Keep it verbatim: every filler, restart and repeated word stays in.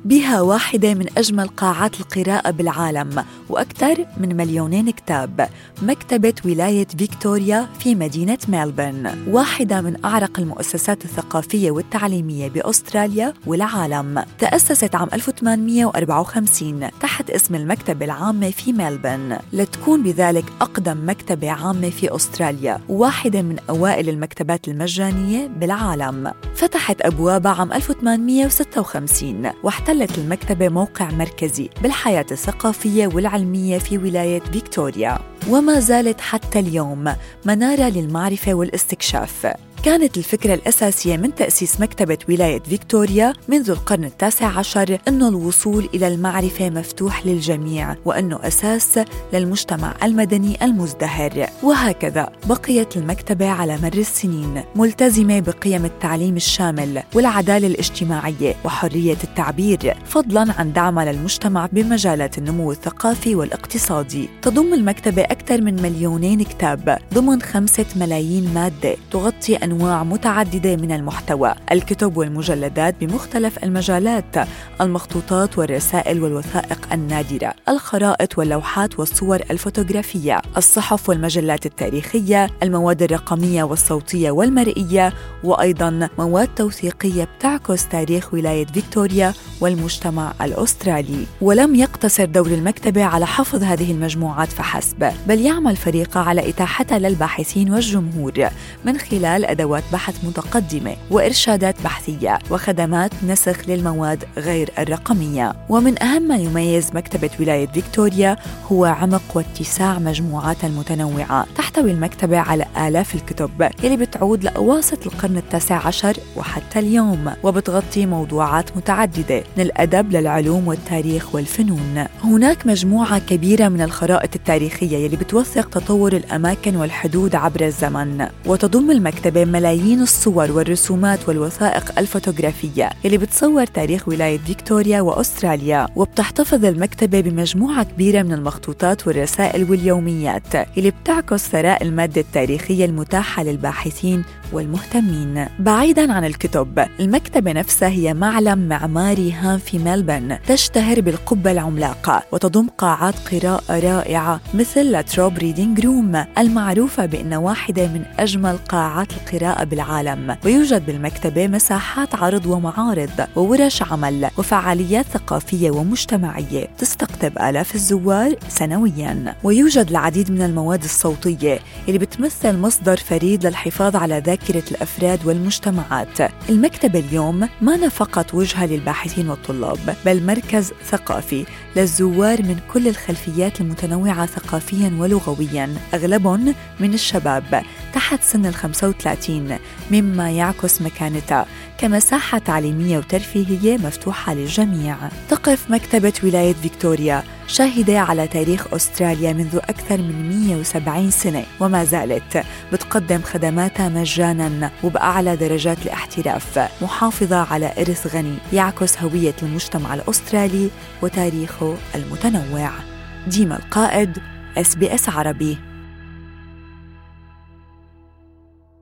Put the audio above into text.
بها واحدة من أجمل قاعات القراءة بالعالم وأكثر من مليونين كتاب، مكتبة ولاية فيكتوريا في مدينة ميلبورن، واحدة من أعرق المؤسسات الثقافية والتعليمية بأستراليا والعالم. تأسست عام ألف وثمانمئة وأربعة وخمسين تحت اسم المكتبة العامة في ميلبورن، لتكون بذلك أقدم مكتبة عامة في أستراليا وواحدة من أوائل المكتبات المجانية بالعالم. فتحت أبوابها عام ألف وثمانمئة وستة وخمسين، واحتلت المكتبة موقع مركزي بالحياة الثقافية والعلمية في ولاية فيكتوريا، وما زالت حتى اليوم منارة للمعرفة والاستكشاف. كانت الفكرة الأساسية من تأسيس مكتبة ولاية فيكتوريا منذ القرن التاسع عشر أنه الوصول إلى المعرفة مفتوح للجميع، وأنه أساس للمجتمع المدني المزدهر. وهكذا بقيت المكتبة على مر السنين ملتزمة بقيم التعليم الشامل والعدالة الاجتماعية وحرية التعبير، فضلاً عن دعمها للمجتمع بمجالات النمو الثقافي والاقتصادي. تضم المكتبة أكثر من مليونين كتاب ضمن خمسة ملايين مادة تغطي أنواع متعددة من المحتوى، الكتب والمجلدات بمختلف المجالات، المخطوطات والرسائل والوثائق النادرة، الخرائط واللوحات والصور الفوتوغرافية، الصحف والمجلات التاريخية، المواد الرقمية والصوتية والمرئية، وأيضاً مواد توثيقية بتعكس تاريخ ولاية فيكتوريا والمجتمع الأسترالي. ولم يقتصر دور المكتبة على حفظ هذه المجموعات فحسب، بل يعمل فريقها على إتاحتها للباحثين والجمهور من خلال أدوات بحث متقدمة وإرشادات بحثية وخدمات نسخ للمواد غير الرقمية. ومن أهم ما يميز مكتبة ولاية فيكتوريا هو عمق واتساع مجموعاتها المتنوعة. تحتوي المكتبة على آلاف الكتب يلي بتعود لأواسط القرن التاسع عشر وحتى اليوم، وبتغطي موضوعات متعددة من الأدب للعلوم والتاريخ والفنون. هناك مجموعة كبيرة من الخرائط التاريخية يلي بتوثق تطور الأماكن والحدود عبر الزمن، وتضم المكتبة ملايين الصور والرسومات والوثائق الفوتوغرافية اللي بتصور تاريخ ولاية فيكتوريا وأستراليا. وبتحتفظ المكتبة بمجموعة كبيرة من المخطوطات والرسائل واليوميات اللي بتعكس ثراء المادة التاريخية المتاحة للباحثين والمهتمين. بعيداً عن الكتب، المكتبة نفسها هي معلم معماري هام في ميلبورن تشتهر بالقبة العملاقة، وتضم قاعات قراءة رائعة مثل لاتروب ريدينج روم المعروفة بأنها واحدة من أجمل قاعات القراءة بالعالم. ويوجد بالمكتبة مساحات عرض ومعارض وورش عمل وفعاليات ثقافية ومجتمعية تستقطب آلاف الزوار سنوياً. ويوجد العديد من المواد الصوتية اللي بتمثل مصدر فريد للحفاظ على ذاكرة الأفراد والمجتمعات. المكتبة اليوم ما فقط وجهة للباحثين والطلاب، بل مركز ثقافي للزوار من كل الخلفيات المتنوعة ثقافياً ولغوياً، أغلبهم من الشباب تحت سن الخمسة وثلاثين، مما يعكس مكانتها كمساحة تعليمية وترفيهية مفتوحة للجميع. تقف مكتبة ولاية فيكتوريا شاهدة على تاريخ أستراليا منذ أكثر من مئة وسبعين سنة، وما زالت بتقدم خدماتها مجاناً وبأعلى درجات الاحتراف، محافظة على إرث غني يعكس هوية المجتمع الأسترالي وتاريخه المتنوع. ديما القائد، إس بي إس عربي.